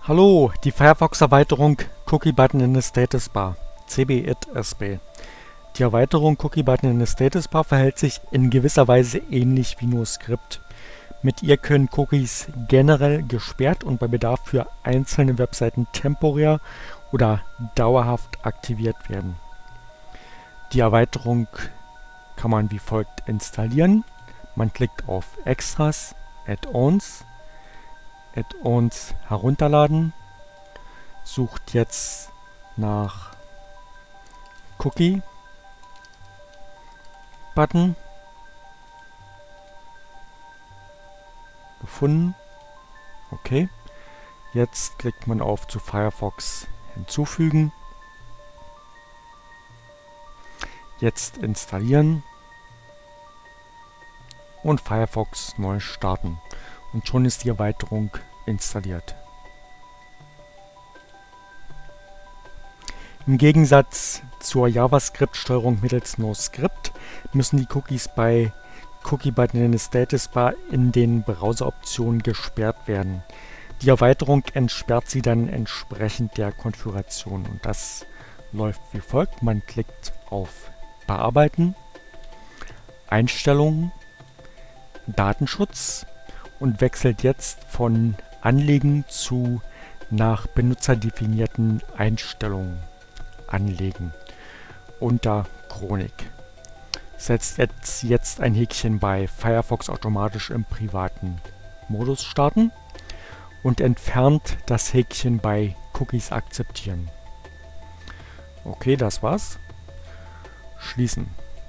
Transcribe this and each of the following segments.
Hallo, die Firefox-Erweiterung Cookie Button in the Status Bar, CBIT-SB. Die Erweiterung Cookie Button in the Status Bar verhält sich in gewisser Weise ähnlich wie NoScript. Mit ihr können Cookies generell gesperrt und bei Bedarf für einzelne Webseiten temporär oder dauerhaft aktiviert werden. Die Erweiterung kann man wie folgt installieren. Man klickt auf Extras, Add-ons herunterladen, sucht jetzt nach Cookie Button, gefunden, okay. Jetzt klickt man auf zu Firefox hinzufügen, jetzt installieren und Firefox neu starten. Und schon ist die Erweiterung installiert. Im Gegensatz zur JavaScript-Steuerung mittels NoScript müssen die Cookies bei Cookie Button in the Status Bar in den Browser-Optionen gesperrt werden. Die Erweiterung entsperrt sie dann entsprechend der Konfiguration und das läuft wie folgt. Man klickt auf Bearbeiten, Einstellungen, Datenschutz und wechselt jetzt von Anlegen zu nach benutzerdefinierten Einstellungen anlegen unter Chronik. Setzt jetzt ein Häkchen bei Firefox automatisch im privaten Modus starten und entfernt das Häkchen bei Cookies akzeptieren. Okay, das war's. Schließen.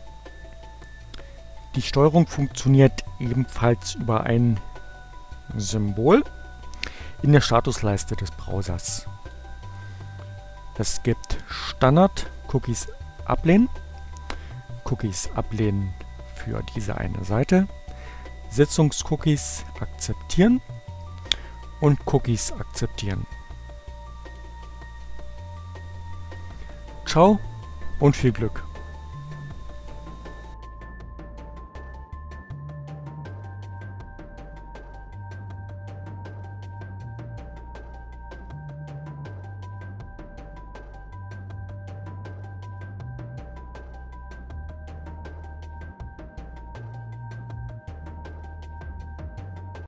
Die Steuerung funktioniert ebenfalls über ein Symbol in der Statusleiste des Browsers. Es gibt Standard, Cookies ablehnen für diese eine Seite, Sitzungscookies akzeptieren und Cookies akzeptieren. Ciao und viel Glück!